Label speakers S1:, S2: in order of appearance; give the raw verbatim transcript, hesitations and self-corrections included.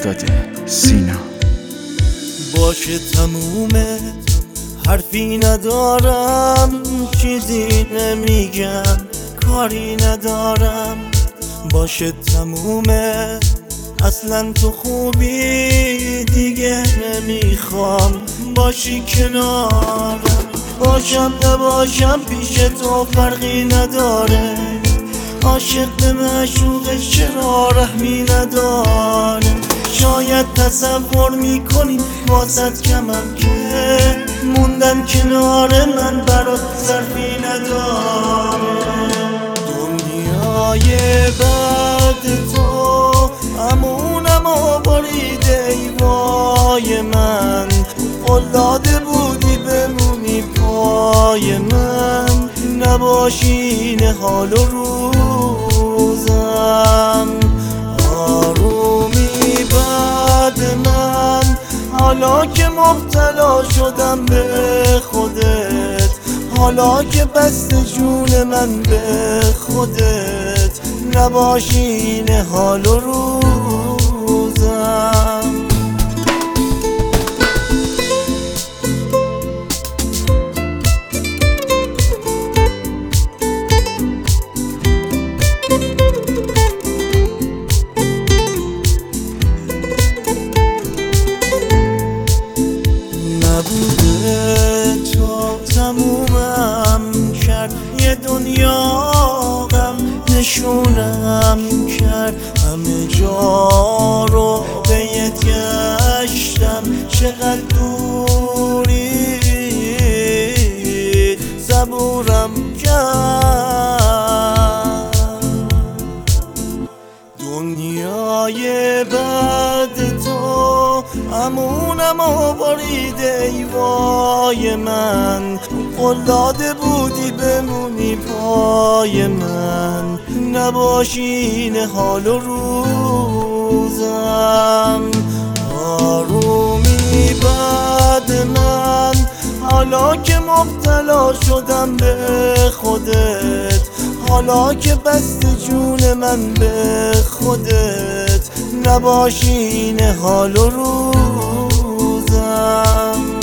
S1: داده سینا.
S2: باشه تمومه، حرفی ندارم، چیزی نمیگم، کاری ندارم. باشه تمومه، اصلا تو خوبی دیگه نمیخوام باشی کنارم. باشم نباشم پیش تو فرقی نداره، عاشق به معشوقش چرا رحمی نداره. شاید تصور میکنی واسط کمم که موندن کنار من برات ظرفی نداره. دنیای بعد تو امونم و بریده ای وای من، قلاده بودی بمونی پای من، نباشین حال و روزم. آرومی بعد من، حالا که مبتلا شدم به خودت، حالا که بست جون من به خودت، نباشین حال و روزم. نبوده تو تمومم کرد، یه دنیا غم نشونم کرد، همه جا رو بهت گشتم، چقدر دوری صبورم کرد. دنیای بعد تو امونم و بریده ای وای من، قلاده بودی بمونی پای من، نباشین حال و روزم. آرومی بعد من، حالا که مبتلا شدم به خودت، حالا که بست جون من به خودت، نباشین حال و روزم.